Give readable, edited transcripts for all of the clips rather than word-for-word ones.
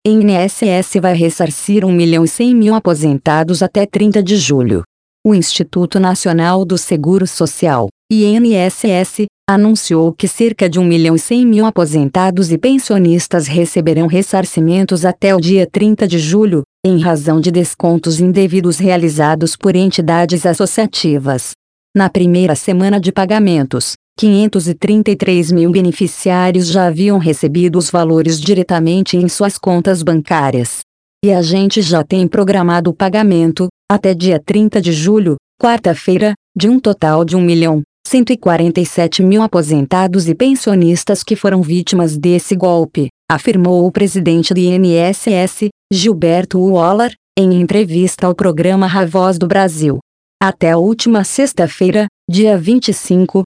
INSS vai ressarcir 1.100.000 aposentados até 30 de julho. O Instituto Nacional do Seguro Social, INSS, anunciou que cerca de 1.100.000 aposentados e pensionistas receberão ressarcimentos até o dia 30 de julho, em razão de descontos indevidos realizados por entidades associativas. Na primeira semana de pagamentos, 533 mil beneficiários já haviam recebido os valores diretamente em suas contas bancárias. E a gente já tem programado o pagamento, até dia 30 de julho, quarta-feira, de um total de 1.147.000 aposentados e pensionistas que foram vítimas desse golpe, afirmou o presidente do INSS, Gilberto Waller, em entrevista ao programa A Voz do Brasil. Até a última sexta-feira, dia 25,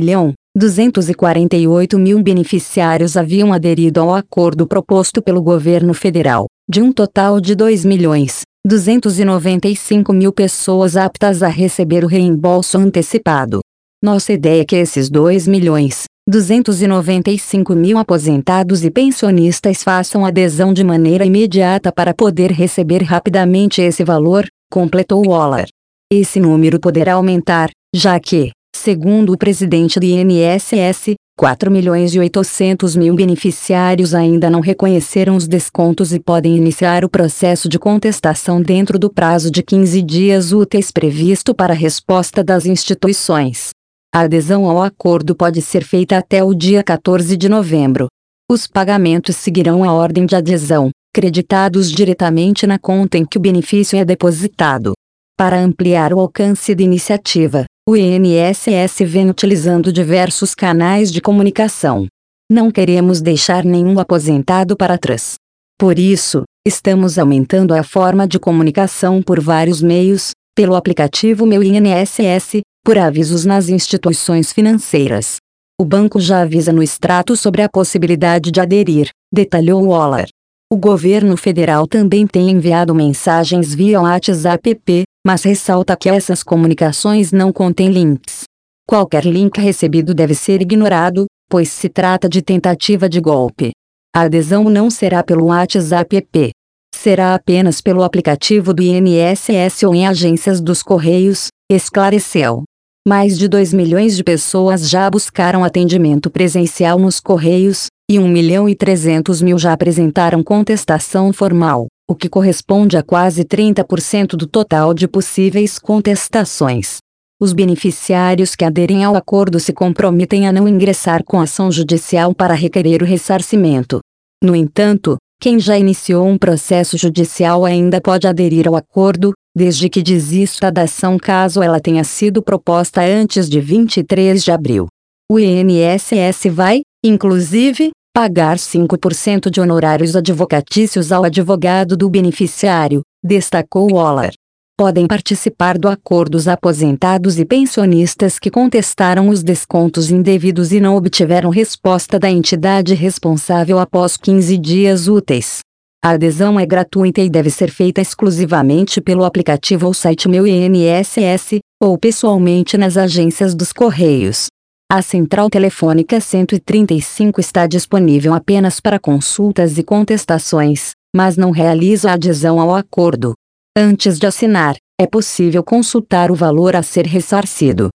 1.248.000 beneficiários haviam aderido ao acordo proposto pelo governo federal, de um total de 2.295.000 pessoas aptas a receber o reembolso antecipado. Nossa ideia é que esses 2.295.000 aposentados e pensionistas façam adesão de maneira imediata para poder receber rapidamente esse valor, completou Waller. Esse número poderá aumentar, já que, segundo o presidente do INSS, 4.800.000 beneficiários ainda não reconheceram os descontos e podem iniciar o processo de contestação dentro do prazo de 15 dias úteis previsto para a resposta das instituições. A adesão ao acordo pode ser feita até o dia 14 de novembro. Os pagamentos seguirão a ordem de adesão, creditados diretamente na conta em que o benefício é depositado. Para ampliar o alcance da iniciativa, o INSS vem utilizando diversos canais de comunicação. Não queremos deixar nenhum aposentado para trás. Por isso, estamos aumentando a forma de comunicação por vários meios, pelo aplicativo Meu INSS, por avisos nas instituições financeiras. O banco já avisa no extrato sobre a possibilidade de aderir, detalhou Waller. O governo federal também tem enviado mensagens via WhatsApp, mas ressalta que essas comunicações não contêm links. Qualquer link recebido deve ser ignorado, pois se trata de tentativa de golpe. A adesão não será pelo WhatsApp, será apenas pelo aplicativo do INSS ou em agências dos Correios, esclareceu. Mais de 2 milhões de pessoas já buscaram atendimento presencial nos Correios, e 1.300.000 já apresentaram contestação formal, o que corresponde a quase 30% do total de possíveis contestações. Os beneficiários que aderem ao acordo se comprometem a não ingressar com ação judicial para requerer o ressarcimento. No entanto, quem já iniciou um processo judicial ainda pode aderir ao acordo, desde que desista da ação caso ela tenha sido proposta antes de 23 de abril. O INSS vai, inclusive, pagar 5% de honorários advocatícios ao advogado do beneficiário, destacou Waller. Podem participar do acordo os aposentados e pensionistas que contestaram os descontos indevidos e não obtiveram resposta da entidade responsável após 15 dias úteis. A adesão é gratuita e deve ser feita exclusivamente pelo aplicativo ou site Meu INSS, ou pessoalmente nas agências dos Correios. A central telefônica 135 está disponível apenas para consultas e contestações, mas não realiza a adesão ao acordo. Antes de assinar, é possível consultar o valor a ser ressarcido.